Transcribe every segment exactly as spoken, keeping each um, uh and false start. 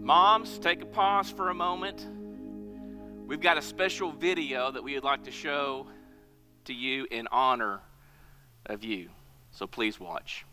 Moms, take a pause for a moment. We've got a special video that we would like to show to you in honor of you. So please watch.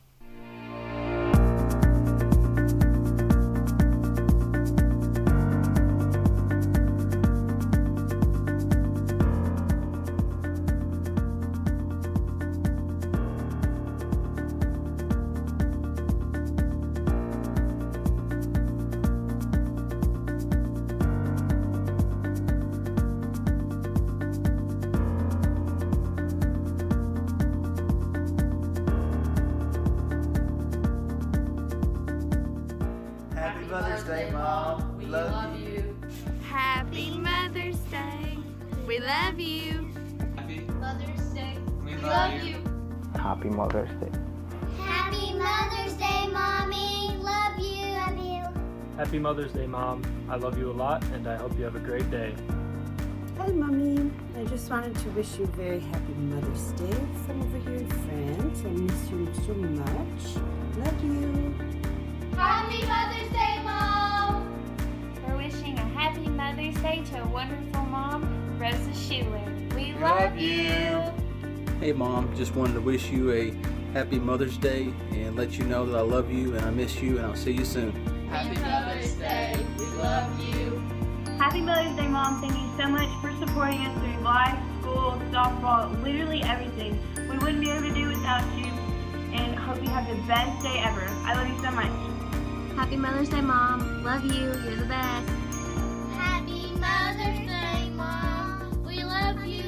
Mother's Day, Mom. We love you. Happy Mother's Day. We love you. Happy Mother's Day. We love you. Happy Mother's Day. Happy Mother's Day, Mommy. Love you. Love you. Happy Mother's Day, Mom. I love you a lot, and I hope you have a great day. Hi, Mommy. I just wanted to wish you a very happy Mother's Day from over here in France. I miss you so much. Love you. Happy Mother's Day, Mom. We're wishing a happy Mother's Day to a wonderful mom, Rosa Schuler. We love you. Hey Mom, just wanted to wish you a happy Mother's Day and let you know that I love you and I miss you and I'll see you soon. Happy Mother's Day. We love you. Happy Mother's Day, Mom. Thank you so much for supporting us through life, school, softball, literally everything. We wouldn't be able to do without you, and hope you have the best day ever. I love you so much. Happy Mother's Day, Mom. Love you. You're the best. Happy Mother's Day, Mom. We love you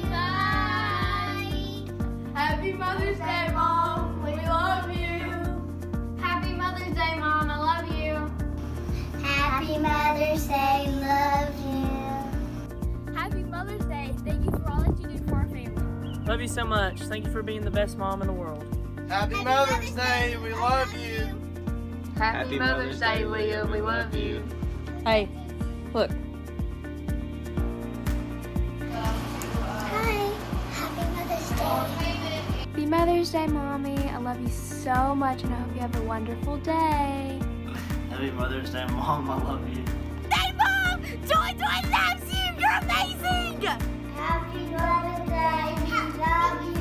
guys. Happy Mother's Day, Mom. We love you. Happy Mother's Day, Mom. I love you. Happy Mother's Day. Love you. Happy Mother's Day. Thank you for all that you do for our family. Love you so much. Thank you for being the best mom in the world. Happy, Happy Mother's, Mother's Day. Day. We love you. Happy, Happy Mother's, Mother's Day, Day, Leah. We love you. Hey, look. Hi. Happy Mother's Day. Happy Mother's Day, Mommy. I love you so much, and I hope you have a wonderful day. Happy Mother's Day, Mom. I love you. Hey, Mom! Joy Joy loves you! You're amazing! Happy Mother's Day. We love you.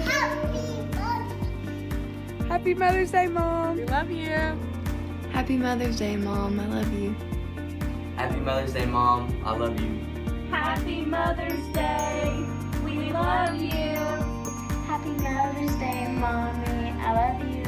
Happy, Happy Mother's Day, Mom. We love you. Happy Mother's Day, Mom. I love you. Happy Mother's Day, Mom. I love you. Happy Mother's Day. We love you. Happy Mother's Day, Mommy. I love you.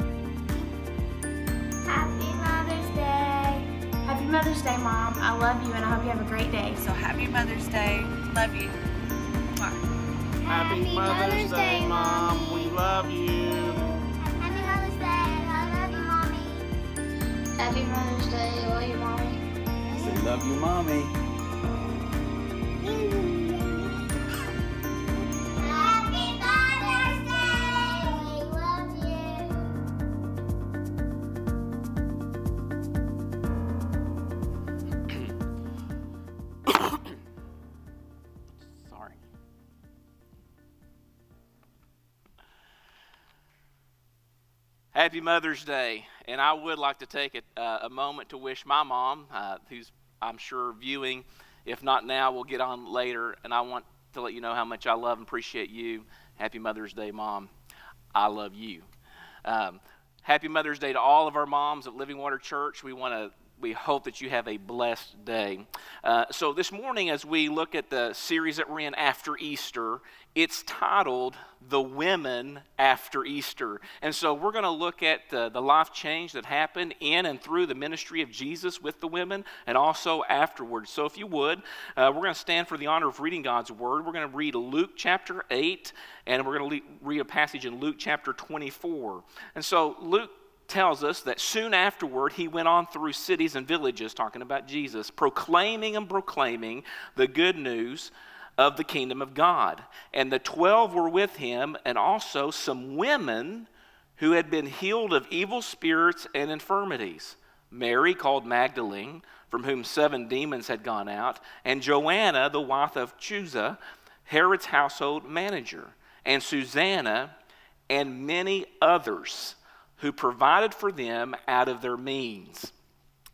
Happy Mother's Day. Happy Mother's Day, Mom. I love you, and I hope you have a great day. So happy Mother's Day. Love you. Happy, happy Mother's, Mother's Day, Mom. We love you. Happy Mother's Day. I love you, Mommy. Happy Mother's Day. I love you, Mommy. Say love you, Mommy. Happy Mother's Day. We love you. Sorry. Happy Mother's Day. And I would like to take a, uh, a moment to wish my mom, uh, who's I'm sure viewing. If not now, we'll get on later. And I want to let you know how much I love and appreciate you. Happy Mother's Day, Mom. I love you. Um, happy Mother's Day to all of our moms at Living Water Church. We want to We hope that you have a blessed day. Uh, so this morning, as we look at the series that we're in after Easter, it's titled The Women After Easter. And so we're going to look at uh, the life change that happened in and through the ministry of Jesus with the women and also afterwards. So if you would, uh, we're going to stand for the honor of reading God's Word. We're going to read Luke chapter eight, and we're going to le- read a passage in Luke chapter twenty-four. And so Luke tells us that soon afterward he went on through cities and villages, talking about Jesus, proclaiming and proclaiming the good news of the kingdom of God. And the twelve were with him, and also some women who had been healed of evil spirits and infirmities. Mary, called Magdalene, from whom seven demons had gone out, and Joanna, the wife of Chuza, Herod's household manager, and Susanna, and many others who provided for them out of their means.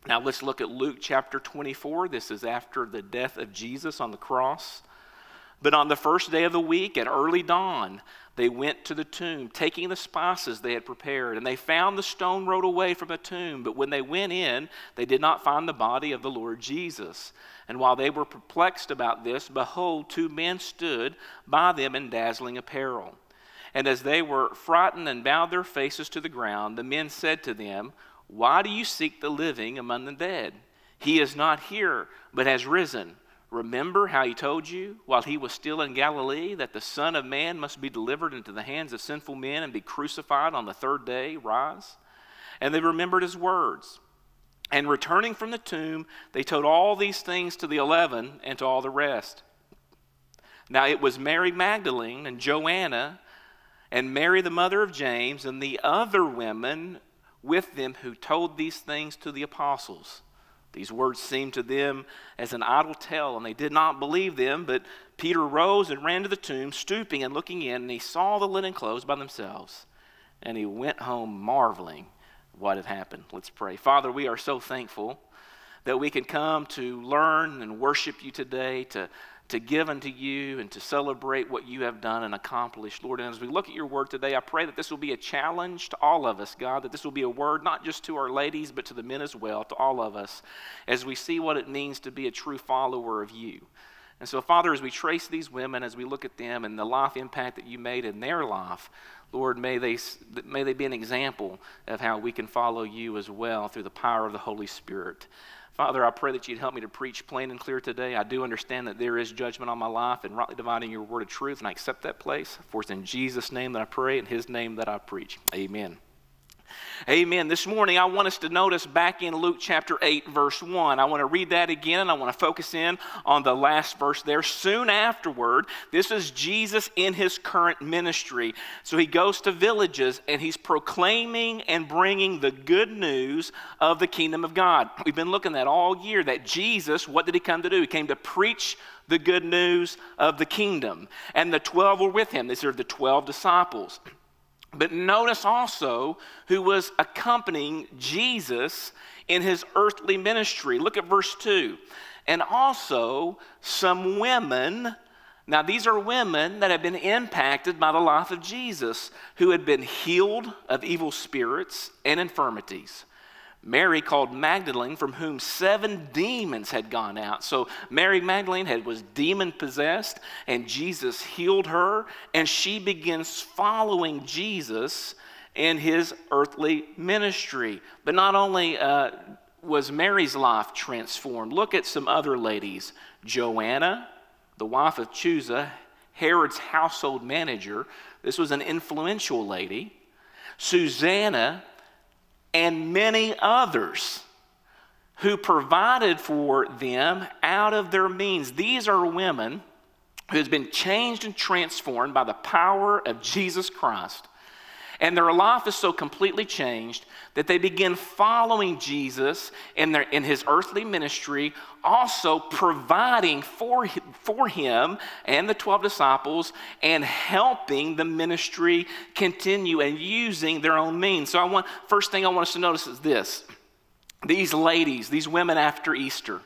Now let's look at Luke chapter twenty-four. This is after the death of Jesus on the cross. But on the first day of the week, at early dawn, they went to the tomb, taking the spices they had prepared. And they found the stone rolled away from the tomb. But when they went in, they did not find the body of the Lord Jesus. And while they were perplexed about this, behold, two men stood by them in dazzling apparel. And as they were frightened and bowed their faces to the ground, the men said to them, "Why do you seek the living among the dead? He is not here, but has risen. Remember how he told you while he was still in Galilee that the Son of Man must be delivered into the hands of sinful men and be crucified on the third day, rise?" And they remembered his words. And returning from the tomb, they told all these things to the eleven and to all the rest. Now it was Mary Magdalene and Joanna and Mary the mother of James and the other women with them who told these things to the apostles. These words seemed to them as an idle tale, and they did not believe them. But Peter rose and ran to the tomb, stooping and looking in, and he saw the linen clothes by themselves. And he went home marveling what had happened. Let's pray. Father, we are so thankful that we can come to learn and worship you today, to to give unto you and to celebrate what you have done and accomplished, Lord. And as we look at your word today, I pray that this will be a challenge to all of us, God, that this will be a word not just to our ladies, but to the men as well, to all of us, as we see what it means to be a true follower of you. And so, Father, as we trace these women, as we look at them and the life impact that you made in their life, Lord, may they, may they be an example of how we can follow you as well through the power of the Holy Spirit. Father, I pray that you'd help me to preach plain and clear today. I do understand that there is judgment on my life and rightly dividing your word of truth, and I accept that place. For it's in Jesus' name that I pray, in his name that I preach. Amen. Amen. This morning, I want us to notice back in Luke chapter eight, verse one. I want to read that again, and I want to focus in on the last verse there. Soon afterward, this is Jesus in his current ministry. So he goes to villages, and he's proclaiming and bringing the good news of the kingdom of God. We've been looking at all year that Jesus, what did he come to do? He came to preach the good news of the kingdom. And the twelve were with him. These are the twelve disciples. But notice also who was accompanying Jesus in his earthly ministry. Look at verse two. And also some women, now these are women that have been impacted by the life of Jesus, who had been healed of evil spirits and infirmities. Mary called Magdalene, from whom seven demons had gone out. So Mary Magdalene had, was demon-possessed, and Jesus healed her, and she begins following Jesus in his earthly ministry. But not only uh, was Mary's life transformed, look at some other ladies. Joanna, the wife of Chuza, Herod's household manager. This was an influential lady. Susanna, and many others who provided for them out of their means. These are women who has been changed and transformed by the power of Jesus Christ. And their life is so completely changed that they begin following Jesus in, their, in his earthly ministry, also providing for, for him and the twelve disciples and helping the ministry continue and using their own means. So I want, first thing I want us to notice is this. These ladies, these women after Easter,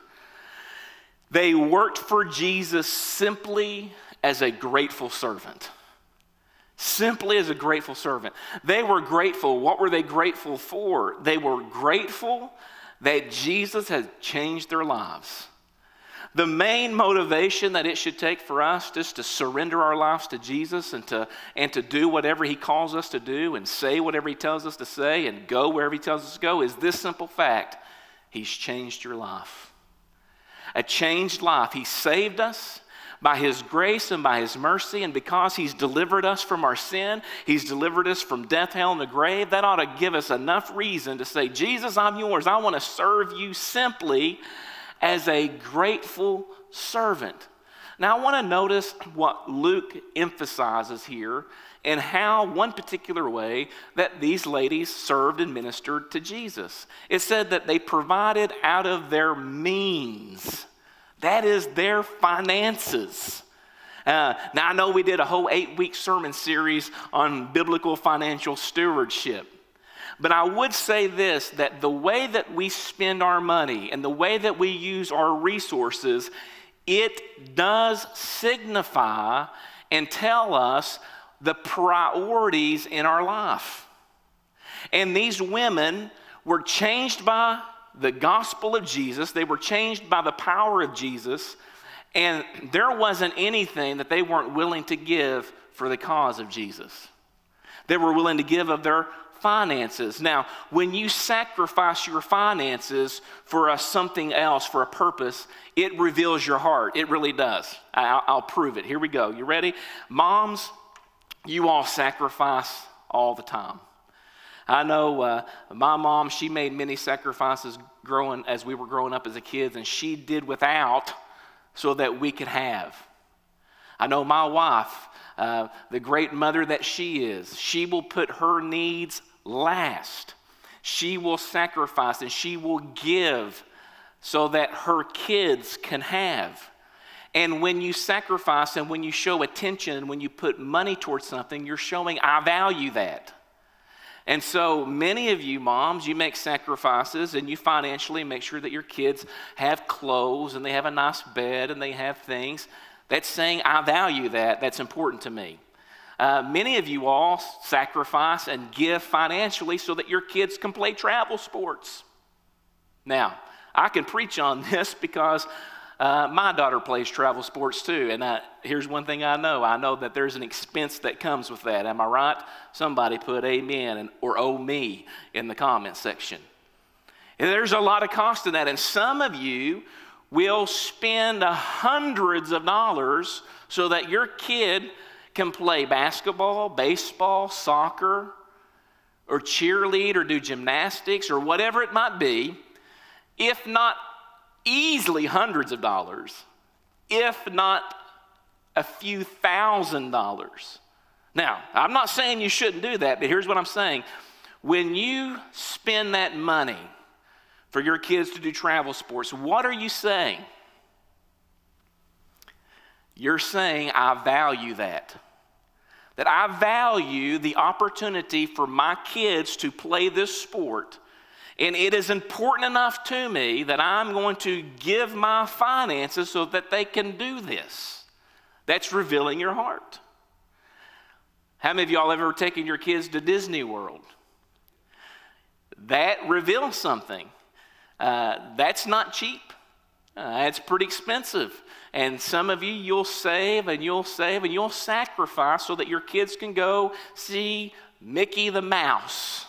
they worked for Jesus simply as a grateful servant. Simply as a grateful servant. They were grateful. What were they grateful for? They were grateful that Jesus had changed their lives. The main motivation that it should take for us just to surrender our lives to Jesus and to, and to do whatever he calls us to do and say whatever he tells us to say and go wherever he tells us to go is this simple fact. He's changed your life. A changed life. He saved us by his grace and by his mercy, and because he's delivered us from our sin, he's delivered us from death, hell, and the grave. That ought to give us enough reason to say, Jesus, I'm yours. I want to serve you simply as a grateful servant. Now, I want to notice what Luke emphasizes here and how one particular way that these ladies served and ministered to Jesus. It said that they provided out of their means. That is their finances. Uh, now, I know we did a whole eight-week sermon series on biblical financial stewardship. But I would say this, that the way that we spend our money and the way that we use our resources, it does signify and tell us the priorities in our life. And these women were changed by the gospel of Jesus. They were changed by the power of Jesus. And there wasn't anything that they weren't willing to give for the cause of Jesus. They were willing to give of their finances. Now, when you sacrifice your finances for a, something else, for a purpose, it reveals your heart. It really does. I'll, I'll prove it. Here we go. You ready? Moms, you all sacrifice all the time. I know uh, my mom, she made many sacrifices growing as we were growing up as a kids, and she did without so that we could have. I know my wife, uh, the great mother that she is, she will put her needs last. She will sacrifice and she will give so that her kids can have. And when you sacrifice and when you show attention, when you put money towards something, you're showing, I value that. And so many of you moms, you make sacrifices and you financially make sure that your kids have clothes and they have a nice bed and they have things. That's saying, I value that. That's important to me. Uh, many of you all sacrifice and give financially so that your kids can play travel sports. Now, I can preach on this because uh, my daughter plays travel sports too. And I, here's one thing I know. I know that there's an expense that comes with that. Am I right? Somebody put amen and, or oh me in the comment section. And there's a lot of cost in that. And some of you will spend hundreds of dollars so that your kid can play basketball, baseball, soccer, or cheerlead, or do gymnastics, or whatever it might be, if not easily hundreds of dollars, if not a few thousand dollars. Now, I'm not saying you shouldn't do that, but here's what I'm saying. When you spend that money for your kids to do travel sports, what are you saying? You're saying, I value that. That I value the opportunity for my kids to play this sport, and it is important enough to me that I'm going to give my finances so that they can do this. That's revealing your heart. How many of y'all ever taken your kids to Disney World? That reveals something. Uh, that's not cheap. Uh, it's pretty expensive. And some of you, you'll save and you'll save and you'll sacrifice so that your kids can go see Mickey the Mouse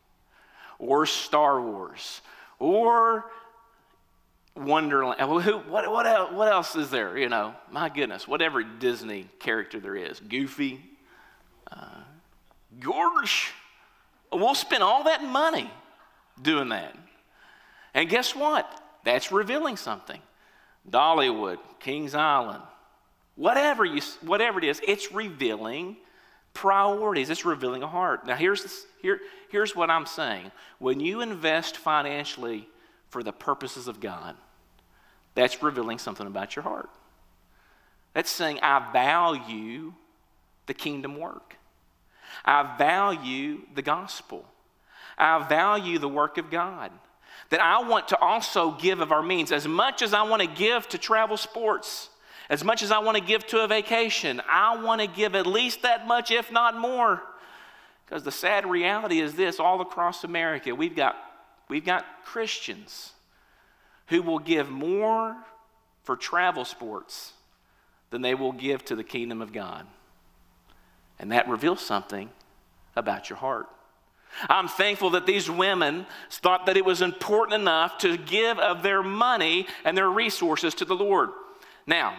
or Star Wars or Wonderland. What, what, else, what else is there? You know, my goodness, whatever Disney character there is. Goofy, uh, Gorge. We'll spend all that money doing that. And guess what? That's revealing something. Dollywood, Kings Island, whatever you, whatever it is, it's revealing priorities. It's revealing a heart. Now, here's this, here, here's what I'm saying. When you invest financially for the purposes of God, that's revealing something about your heart. That's saying, I value the kingdom work. I value the gospel. I value the work of God. That I want to also give of our means. As much as I want to give to travel sports, as much as I want to give to a vacation, I want to give at least that much, if not more. Because the sad reality is this, all across America, we've got, we've got Christians who will give more for travel sports than they will give to the kingdom of God. And that reveals something about your heart. I'm thankful that these women thought that it was important enough to give of their money and their resources to the Lord. Now,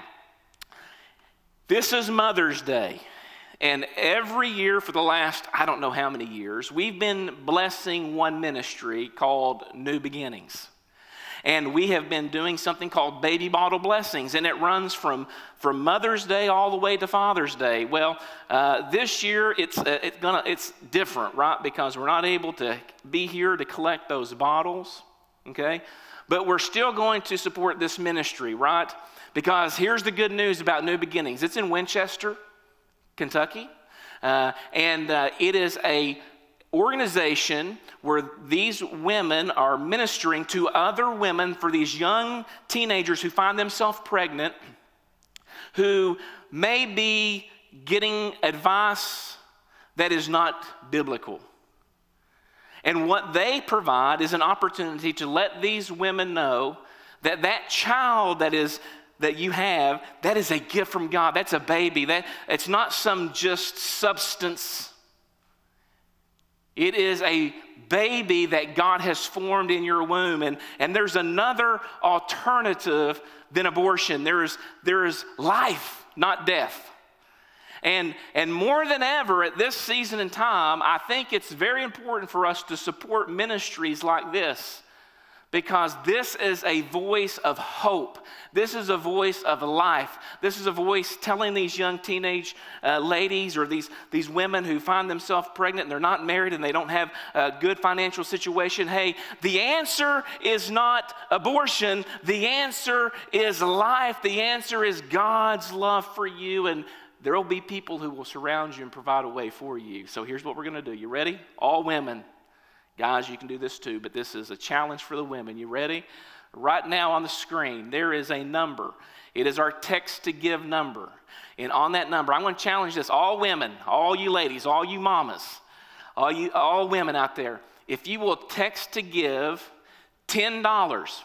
this is Mother's Day, and every year for the last, I don't know how many years, we've been blessing one ministry called New Beginnings. And we have been doing something called Baby Bottle Blessings, and it runs from, from Mother's Day all the way to Father's Day. Well, uh, this year it's, uh, it's, gonna, it's different, right? Because we're not able to be here to collect those bottles, okay? But we're still going to support this ministry, right? Because here's the good news about New Beginnings. It's in Winchester, Kentucky, uh, and uh, it is a organization where these women are ministering to other women, for these young teenagers who find themselves pregnant, who may be getting advice that is not biblical. And what they provide is an opportunity to let these women know that that child that is that you have, that is a gift from God. That's a baby. That it's not some just substance. It is a baby that God has formed in your womb. And, and there's another alternative than abortion. There is, there is life, not death. And, and more than ever at this season in time, I think it's very important for us to support ministries like this, because this is a voice of hope. This is a voice of life. This is a voice telling these young teenage uh, ladies or these, these women who find themselves pregnant and they're not married and they don't have a good financial situation, hey, the answer is not abortion. The answer is life. The answer is God's love for you, and there will be people who will surround you and provide a way for you. So here's what we're going to do. You ready? All women. Guys, you can do this too, but this is a challenge for the women. You ready? Right now on the screen, there is a number. It is our text to give number. And on that number, I'm going to challenge this. All women, all you ladies, all you mamas, all you, all women out there, if you will text to give ten dollars,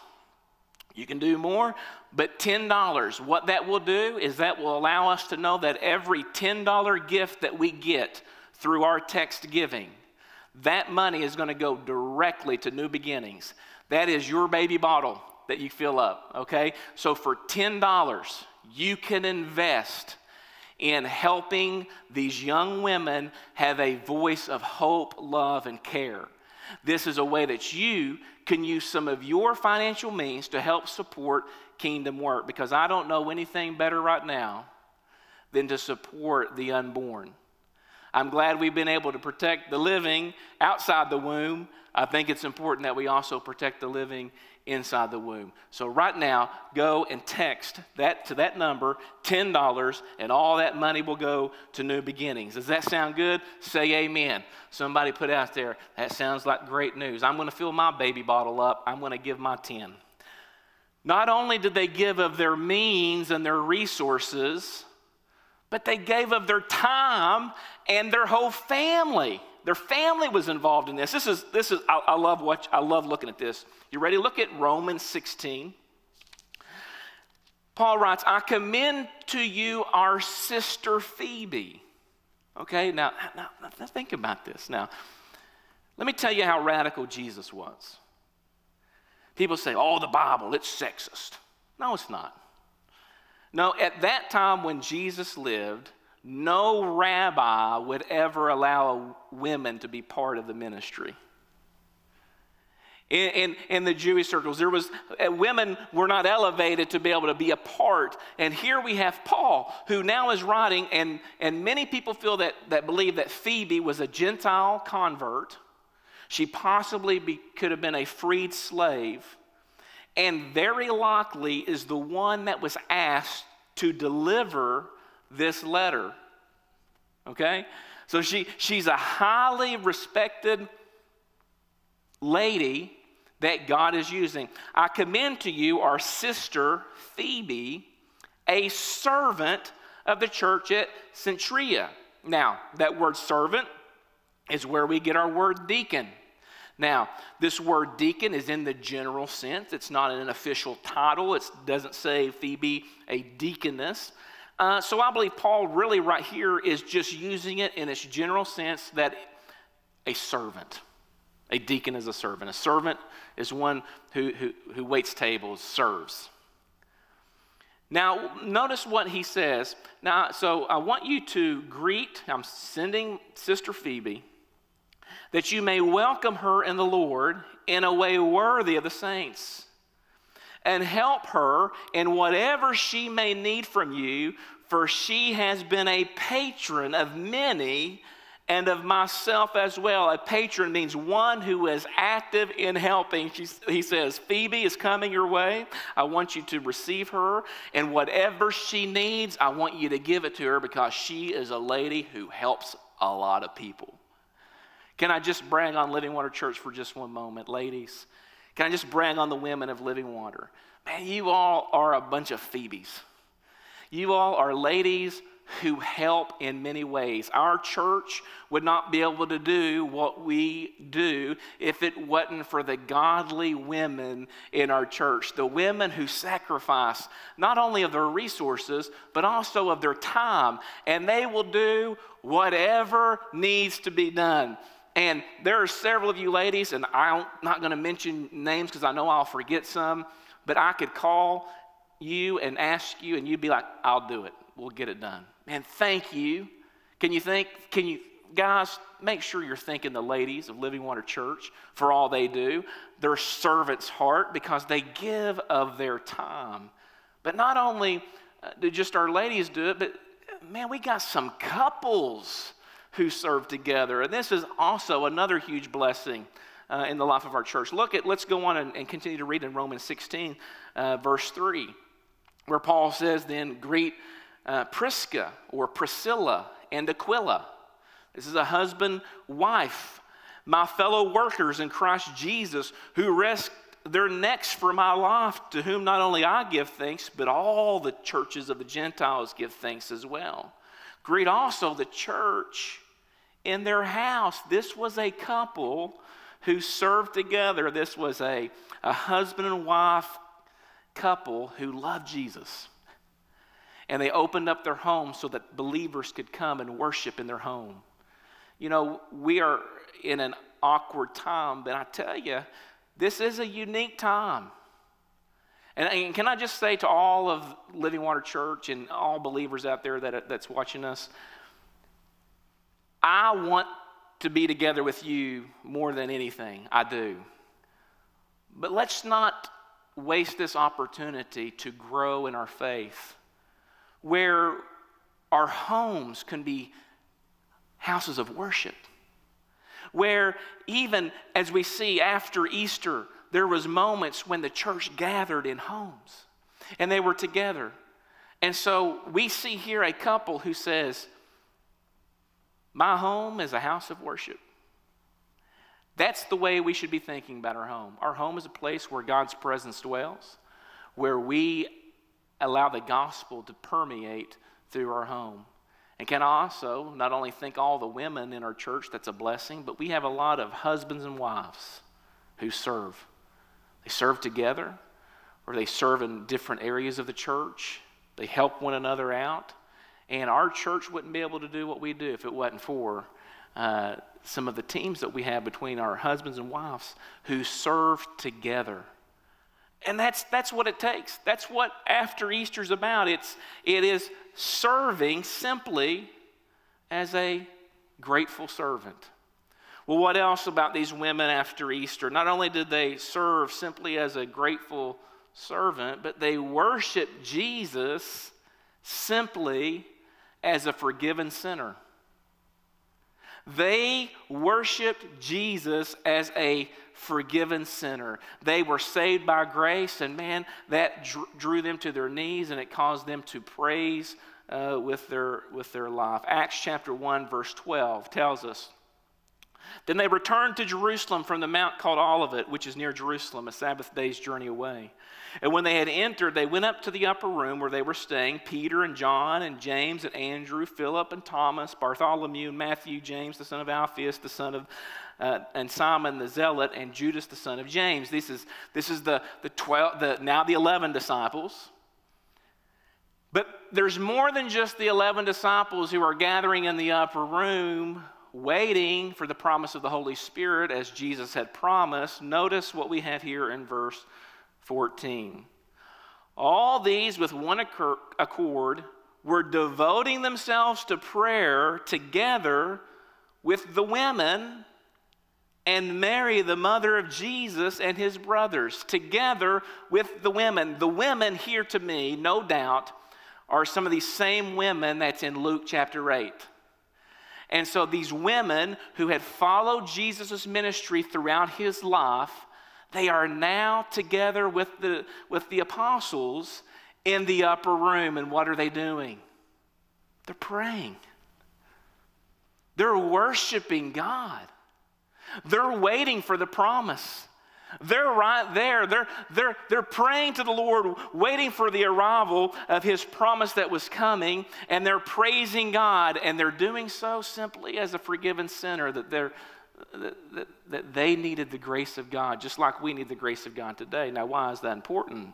you can do more, but ten dollars, what that will do is that will allow us to know that every ten dollar gift that we get through our text giving, that money is going to go directly to New Beginnings. That is your baby bottle that you fill up, okay? So for ten dollars, you can invest in helping these young women have a voice of hope, love, and care. This is a way that you can use some of your financial means to help support kingdom work, because I don't know anything better right now than to support the unborn. I'm glad we've been able to protect the living outside the womb. I think it's important that we also protect the living inside the womb. So right now, go and text that to that number, ten dollars, and all that money will go to New Beginnings. Does that sound good? Say amen. Somebody put out there, that sounds like great news. I'm going to fill my baby bottle up. I'm going to give my ten. Not only did they give of their means and their resources, but they gave of their time and their whole family. Their family was involved in this. This is, this is I, I love what, I love looking at this. You ready? Look at Romans sixteen. Paul writes, I commend to you our sister Phoebe. Okay, now, now, now think about this. Now, let me tell you how radical Jesus was. People say, oh, the Bible, it's sexist. No, it's not. No, at that time when Jesus lived, no rabbi would ever allow women to be part of the ministry. In, in, in the Jewish circles, there was uh, women were not elevated to be able to be a part. And here we have Paul, who now is writing, and, and many people feel that, that believe that Phoebe was a Gentile convert. She possibly be, could have been a freed slave, and very likely is the one that was asked to deliver this letter. Okay? So she, she's a highly respected lady that God is using. I commend to you our sister Phoebe, a servant of the church at Cenchrea. Now, that word servant is where we get our word deacon. Now, this word deacon is in the general sense. It's not an official title. It doesn't say Phoebe a deaconess. Uh, so I believe Paul really right here is just using it in its general sense that a servant. A deacon is a servant. A servant is one who, who, who waits tables, serves. Now, notice what he says. Now, so I want you to greet, I'm sending Sister Phoebe, that you may welcome her in the Lord in a way worthy of the saints, and help her in whatever she may need from you, for she has been a patron of many and of myself as well. A patron means one who is active in helping. She's, he says, Phoebe is coming your way. I want you to receive her, and whatever she needs, I want you to give it to her, because she is a lady who helps a lot of people. Can I just brag on Living Water Church for just one moment, ladies? Can I just brag on the women of Living Water? Man, you all are a bunch of Phoebes. You all are ladies who help in many ways. Our church would not be able to do what we do if it wasn't for the godly women in our church. The women who sacrifice not only of their resources, but also of their time. And they will do whatever needs to be done. And there are several of you ladies, and I'm not going to mention names because I know I'll forget some, but I could call you and ask you, and you'd be like, I'll do it. We'll get it done. Man, thank you. Can you think, can you, guys, make sure you're thanking the ladies of Living Water Church for all they do. Their servant's heart, because they give of their time. But not only do just our ladies do it, but man, we got some couples who serve together. And this is also another huge blessing uh, in the life of our church. Look at, let's go on and, and continue to read in Romans sixteen, uh, verse three, where Paul says, then greet Uh, Prisca or Priscilla and Aquila. This is a husband, wife, my fellow workers in Christ Jesus, who risked their necks for my life, to whom not only I give thanks, but all the churches of the Gentiles give thanks as well. Greet also the church in their house. This was a couple who served together. This was a, a husband and wife couple who loved Jesus. And they opened up their home so that believers could come and worship in their home. You know, we are in an awkward time, but I tell you, this is a unique time. And, and can I just say to all of Living Water Church and all believers out there that, that's watching us, I want to be together with you more than anything. I do. But let's not waste this opportunity to grow in our faith, where our homes can be houses of worship, where even as we see after Easter, there was moments when the church gathered in homes and they were together. And so we see here a couple who says, my home is a house of worship. That's the way we should be thinking about our home. Our home is a place where God's presence dwells, where we allow the gospel to permeate through our home. And can I also not only thank all the women in our church, that's a blessing, but we have a lot of husbands and wives who serve. They serve together, or they serve in different areas of the church. They help one another out. And our church wouldn't be able to do what we do if it wasn't for uh, some of the teams that we have between our husbands and wives who serve together. And that's that's what it takes. That's what after Easter's about. It's it is serving simply as a grateful servant. Well, what else about these women after Easter? Not only did they serve simply as a grateful servant, but they worshiped Jesus simply as a forgiven sinner. They worshiped Jesus as a forgiven sinner. They were saved by grace, and man, that drew them to their knees, and it caused them to praise uh, with their with their life. Acts chapter one, verse twelve tells us, then they returned to Jerusalem from the mount called Olivet, which is near Jerusalem, a Sabbath day's journey away. And when they had entered, they went up to the upper room where they were staying, Peter and John and James and Andrew, Philip and Thomas, Bartholomew, Matthew, James the son of Alphaeus, the son of, uh, and Simon the Zealot, and Judas the son of James. This is, this is the, the, twelve, the now the eleven disciples. But there's more than just the eleven disciples who are gathering in the upper room, waiting for the promise of the Holy Spirit as Jesus had promised. Notice what we have here in verse fourteen. All these with one accord were devoting themselves to prayer together with the women and Mary, the mother of Jesus, and his brothers. Together with the women. The women here to me, no doubt, are some of these same women that's in Luke chapter eight. And so these women who had followed Jesus' ministry throughout his life, they are now together with the, with the apostles in the upper room. And what are they doing? They're praying. They're worshiping God. They're waiting for the promise. They're right there. They're, they're, they're praying to the Lord, waiting for the arrival of his promise that was coming, and they're praising God, and they're doing so simply as a forgiven sinner, that, they're, that, that, that they needed the grace of God, just like we need the grace of God today. Now, why is that important?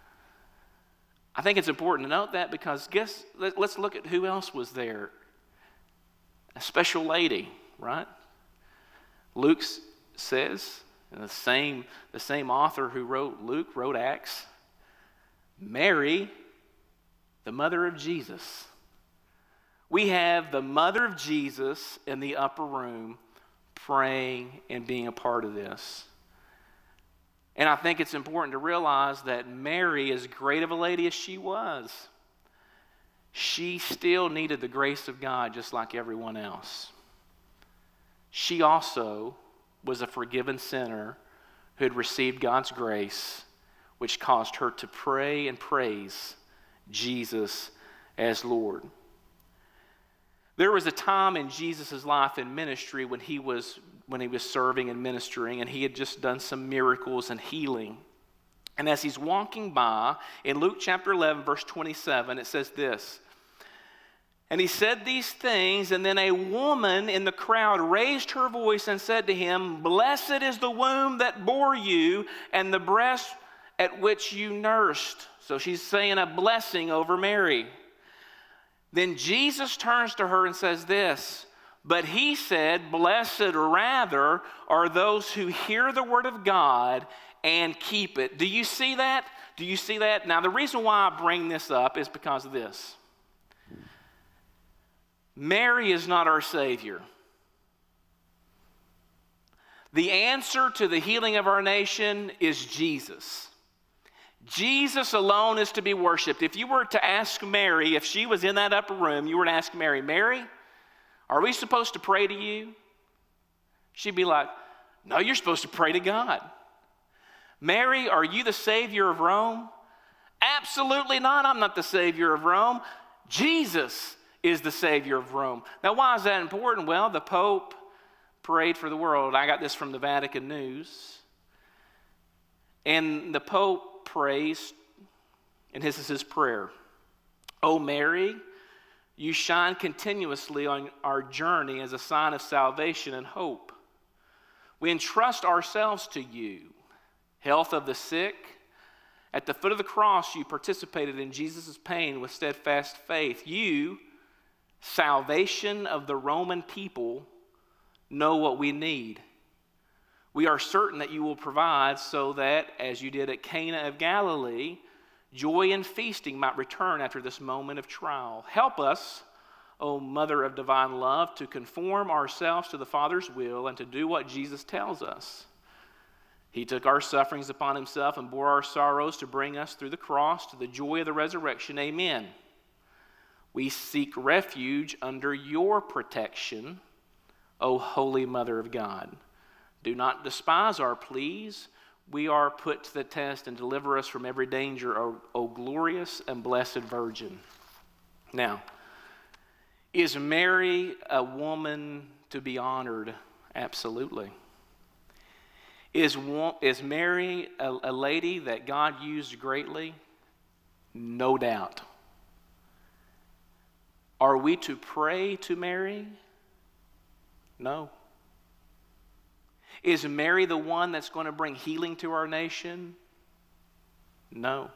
I think it's important to note that because guess, let, let's look at who else was there. A special lady, right? Luke says, and the same, the same author who wrote Luke wrote Acts, Mary, the mother of Jesus. We have the mother of Jesus in the upper room praying and being a part of this. And I think it's important to realize that Mary, as great of a lady as she was, she still needed the grace of God just like everyone else. She also was a forgiven sinner who had received God's grace, which caused her to pray and praise Jesus as Lord. There was a time in Jesus' life and ministry when he was when he was serving and ministering, and he had just done some miracles and healing. And as he's walking by, in Luke chapter eleven, verse twenty-seven, it says this, and he said these things, and then a woman in the crowd raised her voice and said to him, "Blessed is the womb that bore you, and the breast at which you nursed." So she's saying a blessing over Mary. Then Jesus turns to her and says this, "But he said, blessed rather are those who hear the word of God and keep it." Do you see that? Do you see that? Now, the reason why I bring this up is because of this. Mary is not our Savior. The answer to the healing of our nation is Jesus. Jesus alone is to be worshiped. If you were to ask Mary, if she was in that upper room, you were to ask Mary, "Mary, are we supposed to pray to you?" She'd be like, "No, you're supposed to pray to God." "Mary, are you the Savior of Rome?" "Absolutely not. I'm not the Savior of Rome. Jesus is the Savior of Rome." Now, why is that important? Well, the Pope prayed for the world. I got this from the Vatican News. And the Pope prays, and this is his prayer. "O Mary, you shine continuously on our journey as a sign of salvation and hope. We entrust ourselves to you. Health of the sick. At the foot of the cross, you participated in Jesus' pain with steadfast faith. You, salvation of the Roman people, know what we need. We are certain that you will provide so that, as you did at Cana of Galilee, joy and feasting might return after this moment of trial. Help us, O Mother of divine love, to conform ourselves to the Father's will and to do what Jesus tells us. He took our sufferings upon himself and bore our sorrows to bring us through the cross to the joy of the resurrection. Amen. We seek refuge under your protection, O Holy Mother of God. Do not despise our pleas. We are put to the test, and deliver us from every danger, O, o glorious and blessed Virgin." Now, is Mary a woman to be honored? Absolutely. Is, is Mary a, a lady that God used greatly? No doubt. Are we to pray to Mary? No. Is Mary the one that's going to bring healing to our nation? No.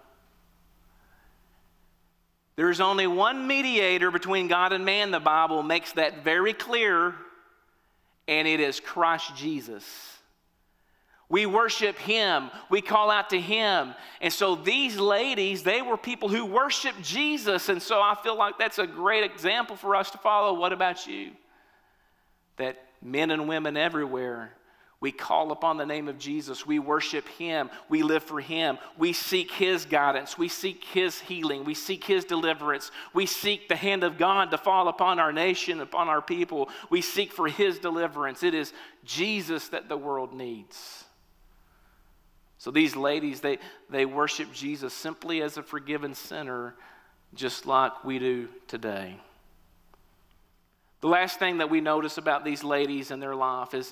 There's only one mediator between God and man. The Bible makes that very clear, and it is Christ Jesus. We worship him. We call out to him. And so these ladies, they were people who worshiped Jesus. And so I feel like that's a great example for us to follow. What about you? That men and women everywhere, we call upon the name of Jesus. We worship him. We live for him. We seek his guidance. We seek his healing. We seek his deliverance. We seek the hand of God to fall upon our nation, upon our people. We seek for his deliverance. It is Jesus that the world needs. So these ladies, they, they worship Jesus simply as a forgiven sinner, just like we do today. The last thing that we notice about these ladies in their life is,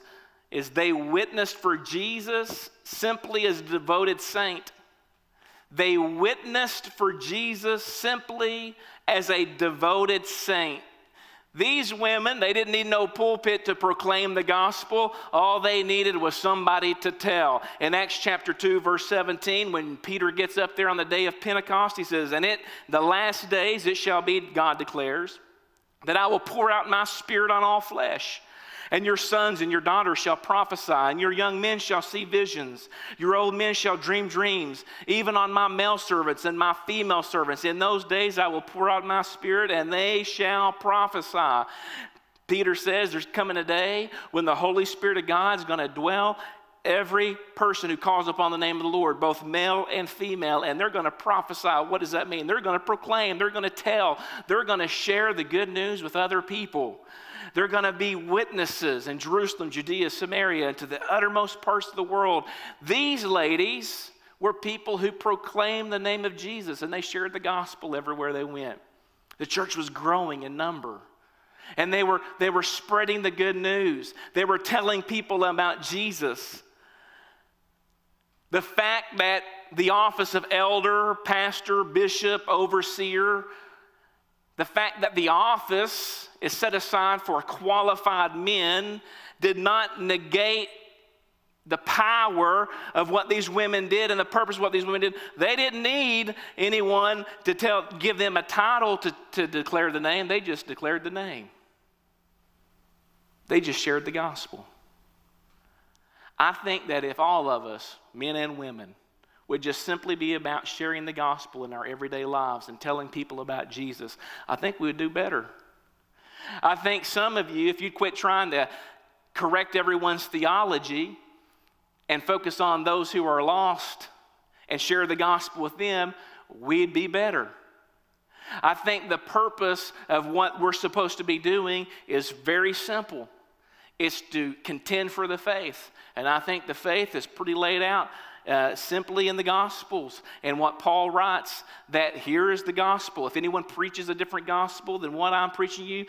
is they witnessed for Jesus simply as a devoted saint. They witnessed for Jesus simply as a devoted saint. These women, they didn't need no pulpit to proclaim the gospel. All they needed was somebody to tell. In Acts chapter two, verse seventeen, when Peter gets up there on the day of Pentecost, he says, "And it, the last days, it shall be, God declares, that I will pour out my spirit on all flesh. And your sons and your daughters shall prophesy, and your young men shall see visions. Your old men shall dream dreams, even on my male servants and my female servants. In those days I will pour out my spirit, and they shall prophesy." Peter says there's coming a day when the Holy Spirit of God is going to dwell every person who calls upon the name of the Lord, both male and female, and they're going to prophesy. What does that mean? They're going to proclaim, they're going to tell, they're going to share the good news with other people. They're going to be witnesses in Jerusalem, Judea, Samaria, and to the uttermost parts of the world. These ladies were people who proclaimed the name of Jesus, and they shared the gospel everywhere they went. The church was growing in number. And they were, they were spreading the good news. They were telling people about Jesus. The fact that the office of elder, pastor, bishop, overseer, the fact that the office is set aside for qualified men did not negate the power of what these women did and the purpose of what these women did. They didn't need anyone to tell, give them a title to, to declare the name. They just declared the name. They just shared the gospel. I think that if all of us, men and women, would just simply be about sharing the gospel in our everyday lives and telling people about Jesus, I think we would do better. I think some of you, if you'd quit trying to correct everyone's theology and focus on those who are lost and share the gospel with them, we'd be better. I think the purpose of what we're supposed to be doing is very simple. It's to contend for the faith. And I think the faith is pretty laid out uh, simply in the Gospels. And what Paul writes, that here is the gospel. If anyone preaches a different gospel than what I'm preaching you,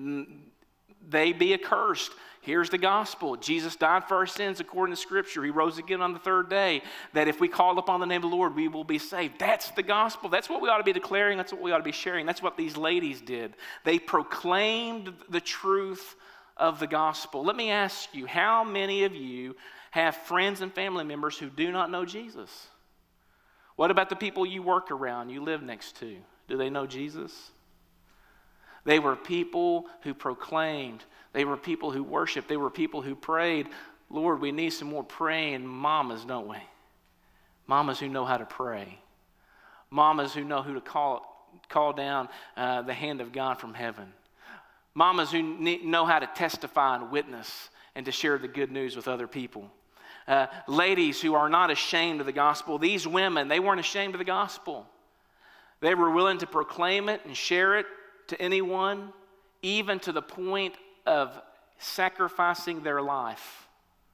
they be accursed. Here's the gospel. Jesus died for our sins according to Scripture. He rose again on the third day. That if we call upon the name of the Lord, we will be saved. That's the gospel. That's what we ought to be declaring. That's what we ought to be sharing. That's what these ladies did. They proclaimed the truth of the gospel. Let me ask you, how many of you have friends and family members who do not know Jesus? What about the people you work around, you live next to? Do they know Jesus? They were people who proclaimed. They were people who worshiped. They were people who prayed. Lord, we need some more praying mamas, don't we? Mamas who know how to pray. Mamas who know who to call, call down uh, the hand of God from heaven. Mamas who know how to testify and witness and to share the good news with other people. Uh, ladies who are not ashamed of the gospel. These women, they weren't ashamed of the gospel. They were willing to proclaim it and share it to anyone, even to the point of sacrificing their life.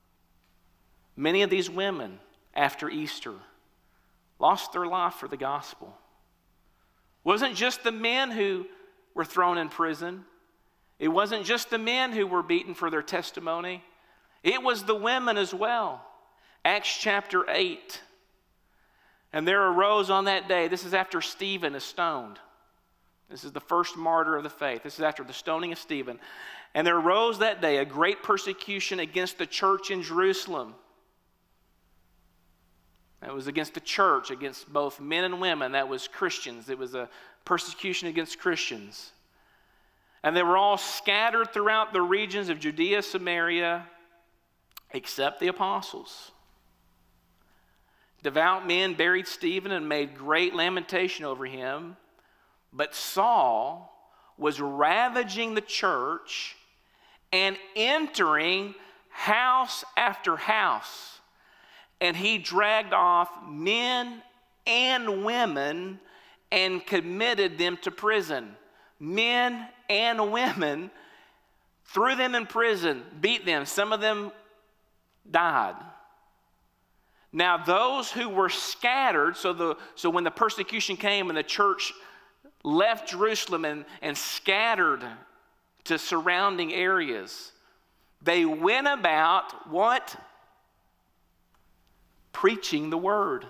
Many of these women, after Easter, lost their life for the gospel. It wasn't just the men who were thrown in prison. It wasn't just the men who were beaten for their testimony. It was the women as well. Acts chapter eight. And there arose on that day, this is after Stephen is stoned. This is the first martyr of the faith. This is after the stoning of Stephen. And there arose that day a great persecution against the church in Jerusalem. It was against the church, against both men and women. That was Christians. It was a persecution against Christians. And they were all scattered throughout the regions of Judea, Samaria, except the apostles. Devout men buried Stephen and made great lamentation over him. But Saul was ravaging the church and entering house after house. And he dragged off men and women and committed them to prison. Men and women, threw them in prison, beat them. Some of them died. Now those who were scattered, so, the, so when the persecution came and the church left Jerusalem and, and scattered to surrounding areas, They went about what? Preaching the word.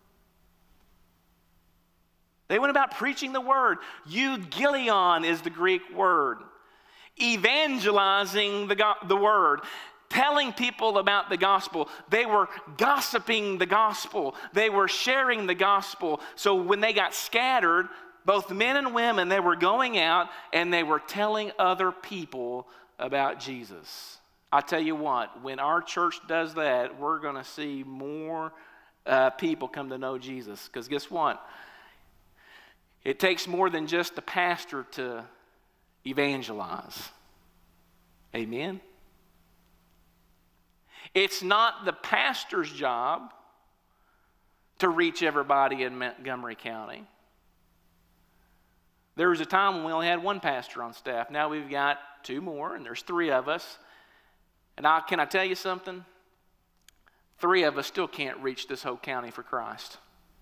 They went about preaching the word. Euangelion is the Greek word. Evangelizing the, go- the word. Telling people about the gospel. They were gossiping the gospel. They were sharing the gospel. So when they got scattered, both men and women, they were going out and they were telling other people about Jesus. I tell you what, when our church does that, we're going to see more uh, people come to know Jesus. Because guess what? It takes more than just the pastor to evangelize. Amen? It's not the pastor's job to reach everybody in Montgomery County. There was a time when we only had one pastor on staff. Now we've got two more, and there's three of us. And I, can I tell you something? Three of us still can't reach this whole county for Christ.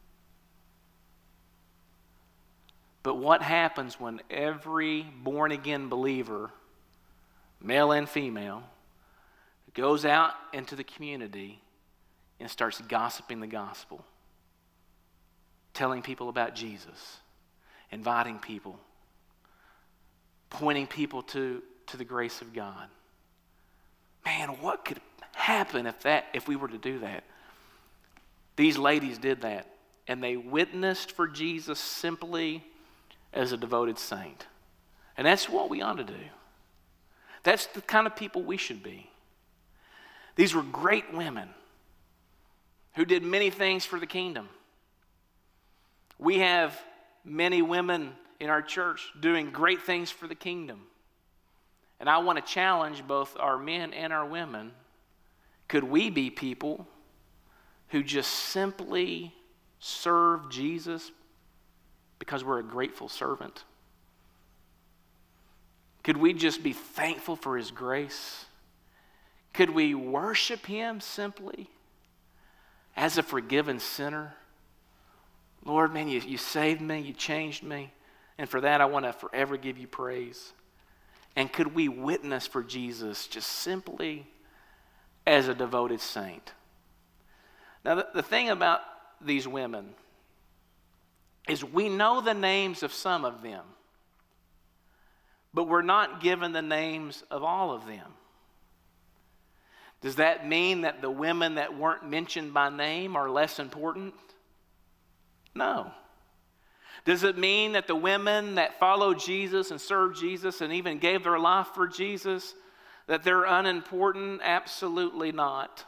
But what happens when every born-again believer, male and female, goes out into the community and starts gossiping the gospel, telling people about Jesus, inviting people, pointing people to, to the grace of God? Man, what could happen if that if we were to do that? These ladies did that, and they witnessed for Jesus simply as a devoted saint. And that's what we ought to do. That's the kind of people we should be. These were great women who did many things for the kingdom. We have many women in our church doing great things for the kingdom. And I want to challenge both our men and our women. Could we be people who just simply serve Jesus because we're a grateful servant? Could we just be thankful for His grace? Could we worship Him simply as a forgiven sinner? Lord, man, you, you saved me, you changed me, and for that I want to forever give you praise. And could we witness for Jesus just simply as a devoted saint? Now, the, the thing about these women is we know the names of some of them, but we're not given the names of all of them. Does that mean that the women that weren't mentioned by name are less important? No. Does it mean that the women that followed Jesus and served Jesus and even gave their life for Jesus, that they're unimportant? Absolutely not.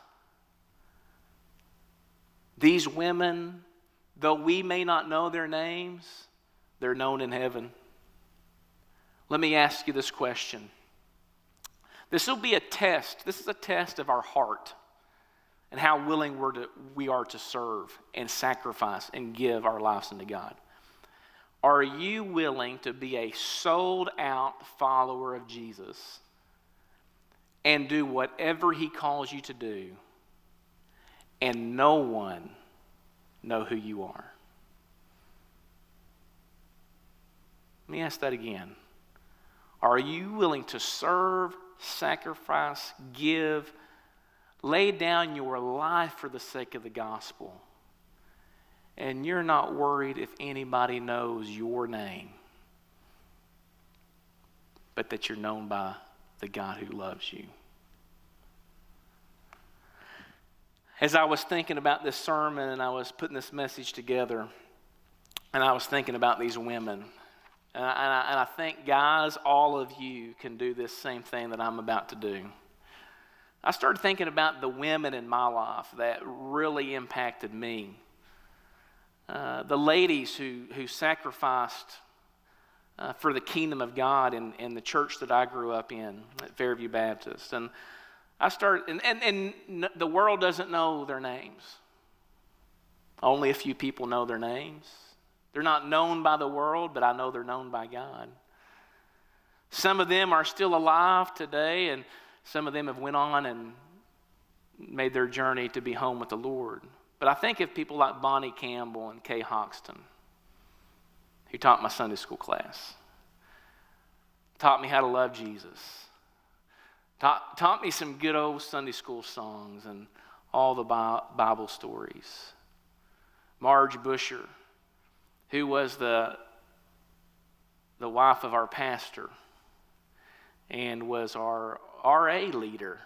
These women, though we may not know their names, they're known in heaven. Let me ask you this question. This will be a test. This is a test of our heart and how willing we're to, we are to serve and sacrifice and give our lives unto God. Are you willing to be a sold-out follower of Jesus and do whatever He calls you to do and no one know who you are? Let me ask that again. Are you willing to serve, sacrifice, give, lay down your life for the sake of the gospel, and you're not worried if anybody knows your name, but that you're known by the God who loves you? As I was thinking about this sermon and I was putting this message together, and I was thinking about these women, and I, and I, and I think, guys, all of you can do this same thing that I'm about to do. I started thinking about the women in my life that really impacted me. Uh, the ladies who, who sacrificed uh, for the kingdom of God in, in the church that I grew up in at Fairview Baptist. And I started, and, and, and the world doesn't know their names. Only a few people know their names. They're not known by the world, but I know they're known by God. Some of them are still alive today, and some of them have went on and made their journey to be home with the Lord. But I think of people like Bonnie Campbell and Kay Hoxton, who taught my Sunday school class, taught me how to love Jesus, Taught, taught me some good old Sunday school songs and all the Bible stories. Marge Busher, who was the, the wife of our pastor and was our R A leader.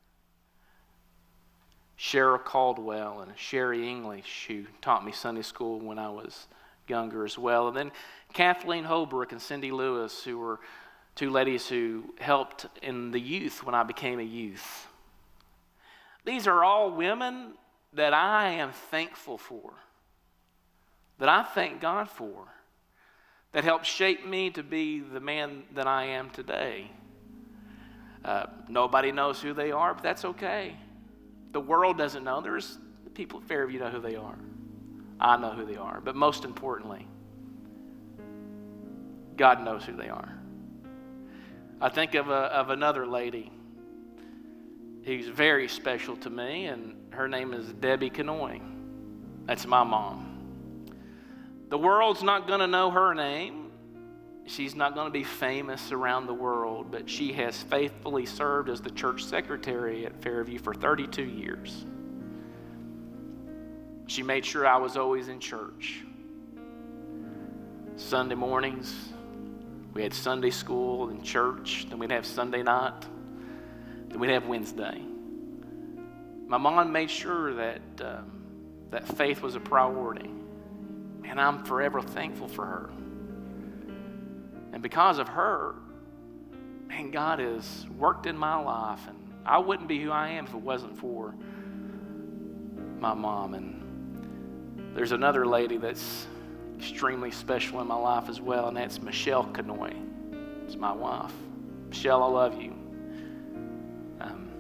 Cheryl Caldwell and Sherry English, who taught me Sunday school when I was younger as well. And then Kathleen Holbrook and Cindy Lewis, who were two ladies who helped in the youth when I became a youth. These are all women that I am thankful for, that I thank God for, that helped shape me to be the man that I am today. Uh, nobody knows who they are, but that's okay. The world doesn't know. There's people at Fairview know who they are. I know who they are. But most importantly, God knows who they are. I think of, a, of another lady who's very special to me, and her name is Debbie Canoy. That's my mom. The world's not going to know her name. She's not going to be famous around the world, but she has faithfully served as the church secretary at Fairview for thirty-two years. She made sure I was always in church. Sunday mornings, we had Sunday school and church, then we'd have Sunday night, then we'd have Wednesday. My mom made sure that, um, that faith was a priority, and I'm forever thankful for her. And because of her, man, God has worked in my life, and I wouldn't be who I am if it wasn't for my mom. And there's another lady that's extremely special in my life as well, and that's Michelle Canoy. It's my wife. Michelle, I love you. Um,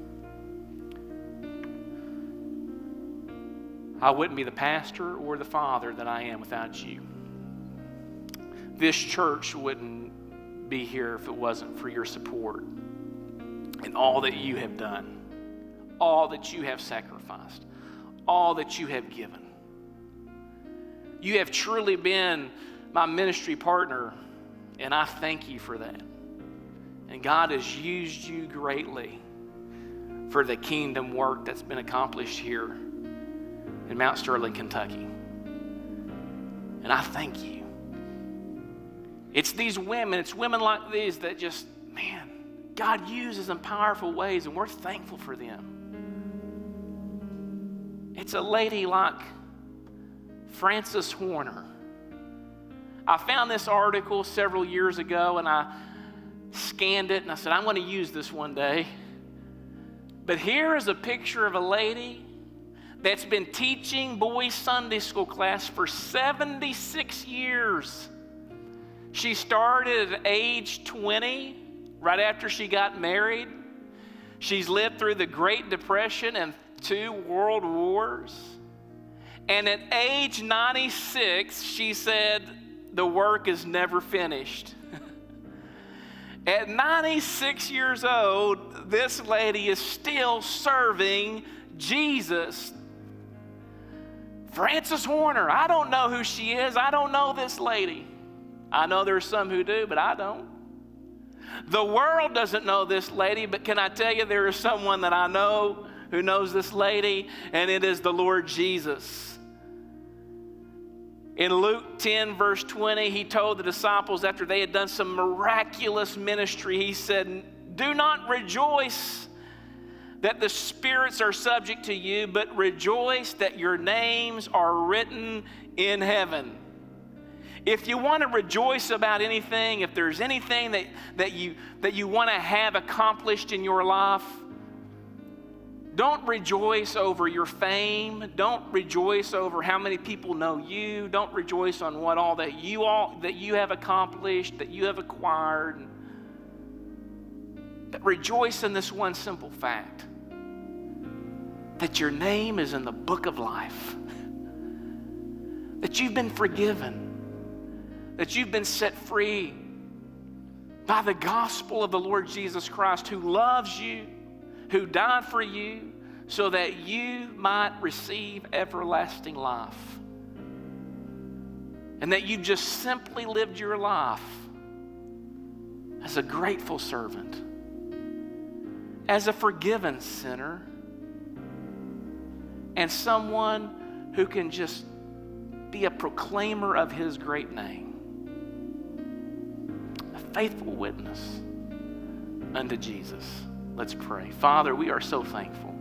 I wouldn't be the pastor or the father that I am without you. This church wouldn't be here if it wasn't for your support and all that you have done, all that you have sacrificed, all that you have given. You have truly been my ministry partner, and I thank you for that. And God has used you greatly for the kingdom work that's been accomplished here in Mount Sterling, Kentucky. And I thank you. It's these women, it's women like these that just, man, God uses in powerful ways, and we're thankful for them. It's a lady like Frances Horner. I found this article several years ago, and I scanned it, and I said, I'm going to use this one day. But here is a picture of a lady that's been teaching boys' Sunday school class for seventy-six years. She started at age twenty, right after she got married. She's lived through the Great Depression and two world wars. And at age ninety-six, she said, the work is never finished. At ninety-six years old, this lady is still serving Jesus. Frances Horner, I don't know who she is. I don't know this lady. I know there's some who do, but I don't. The world doesn't know this lady, but can I tell you there is someone that I know who knows this lady, and it is the Lord Jesus. In Luke ten, verse twenty, he told the disciples after they had done some miraculous ministry, he said, do not rejoice that the spirits are subject to you, but rejoice that your names are written in heaven. If you want to rejoice about anything, if there's anything that, that you, that you want to have accomplished in your life, don't rejoice over your fame. Don't rejoice over how many people know you. Don't rejoice on what all that you all that you have accomplished, that you have acquired. But rejoice in this one simple fact, that your name is in the book of life, that you've been forgiven, that you've been set free by the gospel of the Lord Jesus Christ, who loves you, who died for you so that you might receive everlasting life. And that you just simply lived your life as a grateful servant, as a forgiven sinner and someone who can just be a proclaimer of his great name, a faithful witness unto Jesus. Let's pray. Father, we are so thankful